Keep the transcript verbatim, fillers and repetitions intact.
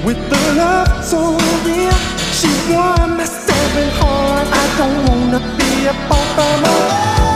with the love so real. She won my stubborn heart. I don't wanna be a pauper more.